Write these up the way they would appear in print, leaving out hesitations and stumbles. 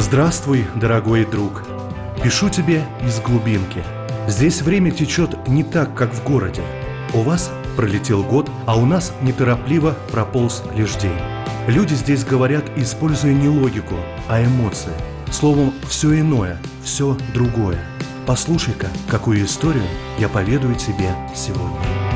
Здравствуй, дорогой друг. Пишу тебе из глубинки. Здесь время течет не так, как в городе. У вас пролетел год, а у нас неторопливо прополз лишь день. Люди здесь говорят, используя не логику, а эмоции. Словом, все иное, все другое. Послушай-ка, какую историю я поведаю тебе сегодня.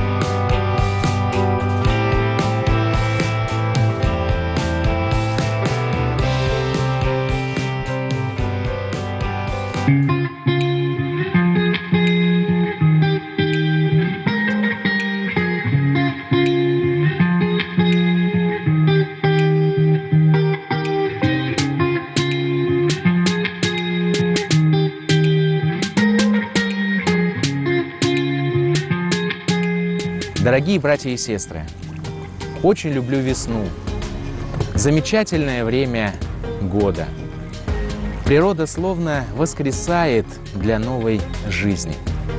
Дорогие братья и сестры, очень люблю весну. Замечательное время года. Природа словно воскресает для новой жизни.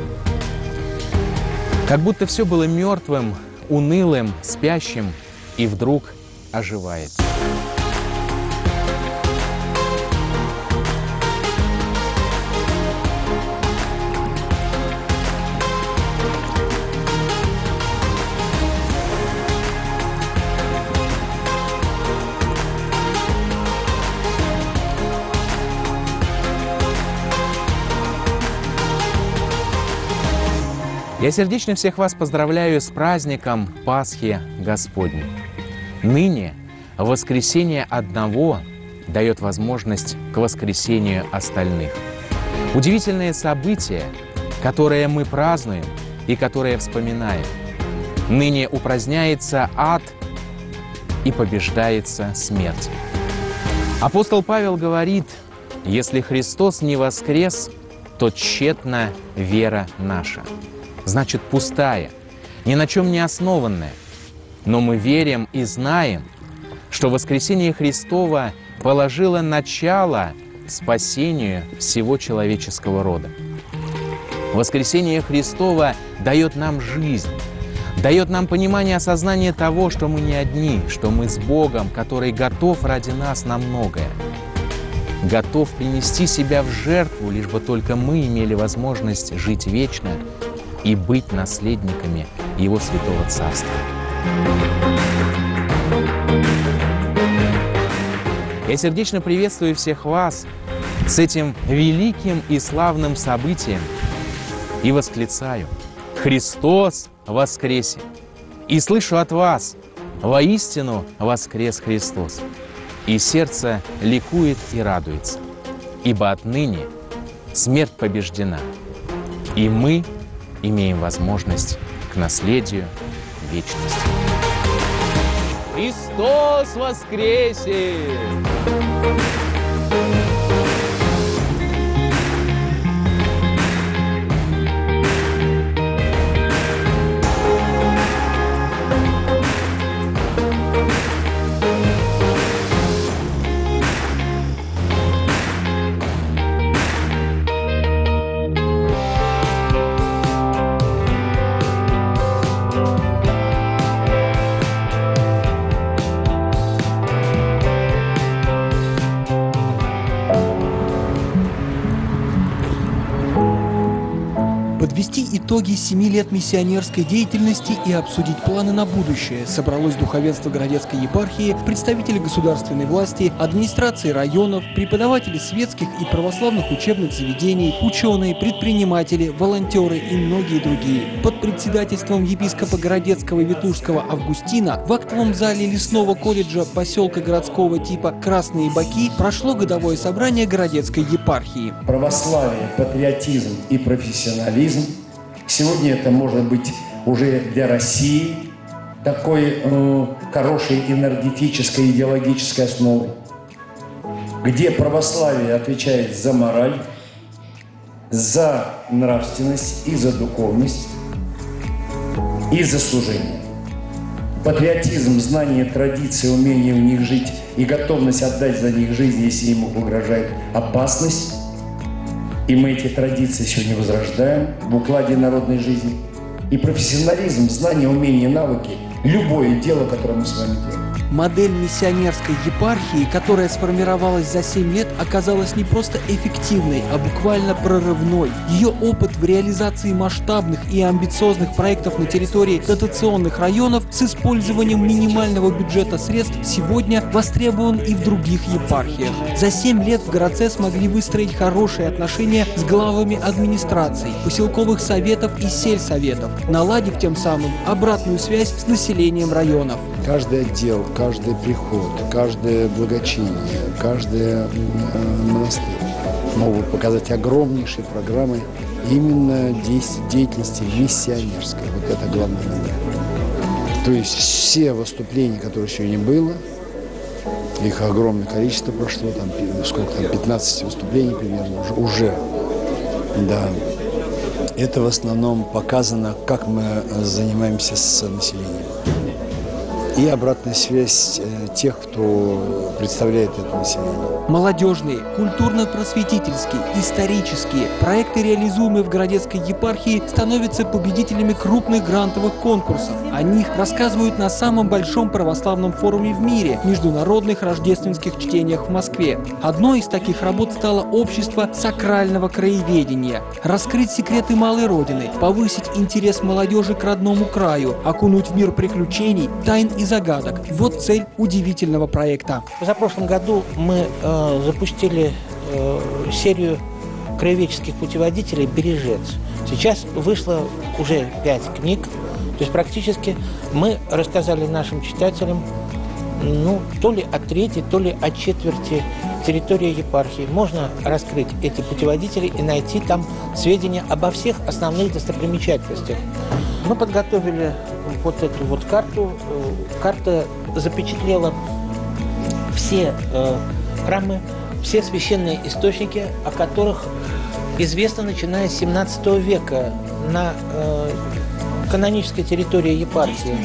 Как будто все было мертвым, унылым, спящим, и вдруг оживает. Я сердечно всех вас поздравляю с праздником Пасхи Господней. Ныне воскресение одного дает возможность к воскресению остальных. Удивительное событие, которое мы празднуем и которое вспоминаем. Ныне упраздняется ад и побеждается смерть. Апостол Павел говорит: если Христос не воскрес, то тщетна вера наша. Значит, пустая, ни на чем не основанная. Но мы верим и знаем, что воскресение Христово положило начало спасению всего человеческого рода. Воскресение Христово дает нам жизнь, дает нам понимание, осознание того, что мы не одни, что мы с Богом, который готов ради нас на многое. Готов принести себя в жертву, лишь бы только мы имели возможность жить вечно и быть наследниками Его Святого Царства. Я сердечно приветствую всех вас с этим великим и славным событием и восклицаю: Христос воскресе! И слышу от вас: воистину воскрес Христос! И сердце ликует и радуется, ибо отныне смерть побеждена, и мы имеем возможность к наследию вечности. Христос воскресе! Подвести итоги 7 лет миссионерской деятельности и обсудить планы на будущее собралось духовенство Городецкой епархии, представители государственной власти, администрации районов, преподаватели светских и православных учебных заведений, ученые, предприниматели, волонтеры и многие другие. Под председательством епископа Городецкого и Ветлужского Августина в актовом зале лесного колледжа поселка городского типа Красные Баки прошло годовое собрание Городецкой епархии. Православие, патриотизм и профессионализм. Сегодня это может быть уже для России такой хорошей энергетической, идеологической основой, где православие отвечает за мораль, за нравственность и за духовность, и за служение. Патриотизм, знание традиций, умение в них жить и готовность отдать за них жизнь, если ему угрожает опасность. И мы эти традиции сегодня возрождаем в укладе народной жизни. И профессионализм, знание, умение, навыки, любое дело, которое мы с вами делаем. Модель миссионерской епархии, которая сформировалась за 7 лет, оказалась не просто эффективной, а буквально прорывной. Ее опыт в реализации масштабных и амбициозных проектов на территории дотационных районов с использованием минимального бюджета средств сегодня востребован и в других епархиях. За 7 лет в городце смогли выстроить хорошие отношения с главами администраций, поселковых советов и сельсоветов, наладив тем самым обратную связь с населением районов. Каждый отдел, каждый приход, каждое благочиние, каждый монастырь могут показать огромнейшие программы именно деятельности миссионерской. Вот это главное момент. То есть все выступления, которые сегодня было, их огромное количество прошло, там, сколько там, 15 выступлений примерно уже, да. Это в основном показано, как мы занимаемся с населением. И обратная связь тех, кто представляет это население. Молодежные, культурно-просветительские, исторические проекты, реализуемые в Городецкой епархии, становятся победителями крупных грантовых конкурсов. О них рассказывают на самом большом православном форуме в мире – международных рождественских чтениях в Москве. Одной из таких работ стало общество сакрального краеведения. Раскрыть секреты малой родины, повысить интерес молодежи к родному краю, окунуть в мир приключений, тайн и загадок. Вот цель удивительного проекта. В прошлом году мы запустили серию краеведческих путеводителей «Бережец». Сейчас вышло уже 5 книг. То есть практически мы рассказали нашим читателям то ли о трети, то ли о четверти территории епархии. Можно раскрыть эти путеводители и найти там сведения обо всех основных достопримечательностях. Мы подготовили вот эту вот карту. Карта запечатлела все храмы, все священные источники, о которых известно, начиная с 17 века на канонической территории епархии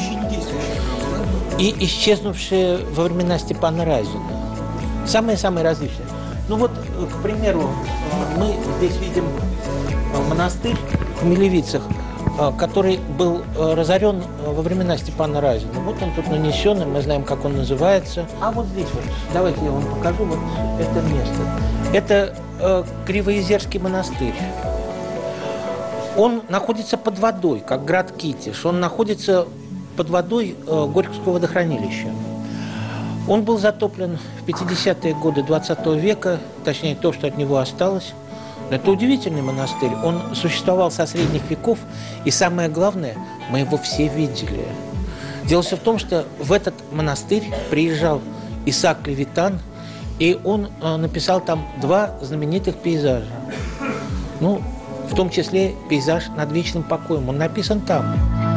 и исчезнувшие во времена Степана Разина. Самые-самые различные. К примеру, мы здесь видим монастырь в Милевицах, который был разорен во времена Степана Разина. Вот он тут нанесен, и мы знаем, как он называется. А вот здесь вот, давайте я вам покажу вот это место. Это Кривоезерский монастырь. Он находится под водой, как град Китиш. Он находится под водой Горьковского водохранилища. Он был затоплен в 50-е годы 20 века, точнее то, что от него осталось. Это удивительный монастырь. Он существовал со средних веков, и самое главное, мы его все видели. Дело все в том, что в этот монастырь приезжал Исаак Левитан, и он написал там 2 знаменитых пейзажа. В том числе пейзаж над вечным покоем. Он написан там.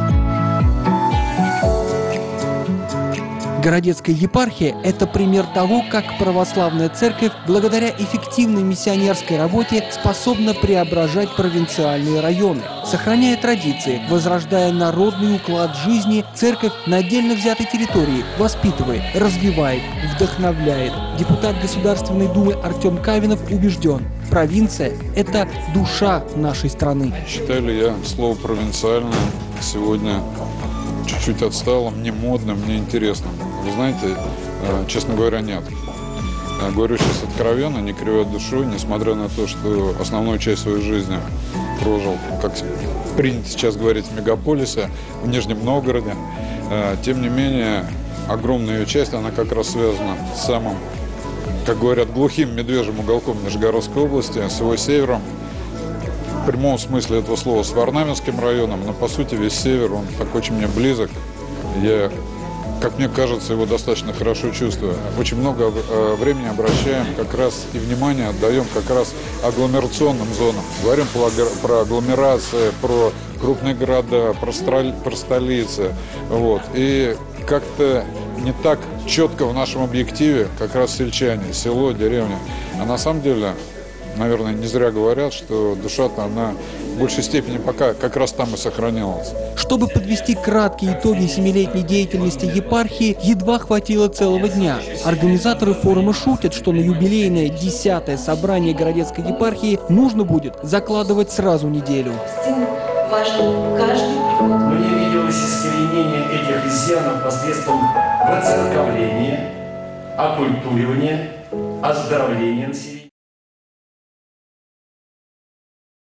Городецкая епархия – это пример того, как православная церковь, благодаря эффективной миссионерской работе, способна преображать провинциальные районы. Сохраняя традиции, возрождая народный уклад жизни, церковь на отдельно взятой территории воспитывает, развивает, вдохновляет. Депутат Государственной Думы Артем Кавинов убежден – провинция – это душа нашей страны. Считаю ли я слово «провинциальное» сегодня чуть-чуть отсталым, не модным, не интересным? Вы знаете, честно говоря, нет. Говорю сейчас откровенно, не кривя душой, несмотря на то, что основную часть своей жизни прожил, как принято сейчас говорить, в мегаполисе, в Нижнем Новгороде. Тем не менее, огромная ее часть, она как раз связана с самым, как говорят, глухим медвежьим уголком Нижегородской области, с его севером. В прямом смысле этого слова с Варнавинским районом, но по сути весь север, он так очень мне близок. Я, как мне кажется, его достаточно хорошо чувствую. Очень много времени обращаем как раз и внимание отдаем как раз агломерационным зонам. Говорим про агломерации, про крупные города, про столицы. Вот. И как-то не так четко в нашем объективе как раз сельчане, село, деревня. А на самом деле, наверное, не зря говорят, что душа-то она в большей степени пока как раз там и сохранялась. Чтобы подвести краткие итоги 7-летней деятельности епархии, едва хватило целого дня. Организаторы форума шутят, что на юбилейное 10-е собрание Городецкой епархии нужно будет закладывать сразу неделю. важен каждый приход. Мне виделось искоренение этих изъянов посредством воцерковления, оккультуривания, оздоровления населения.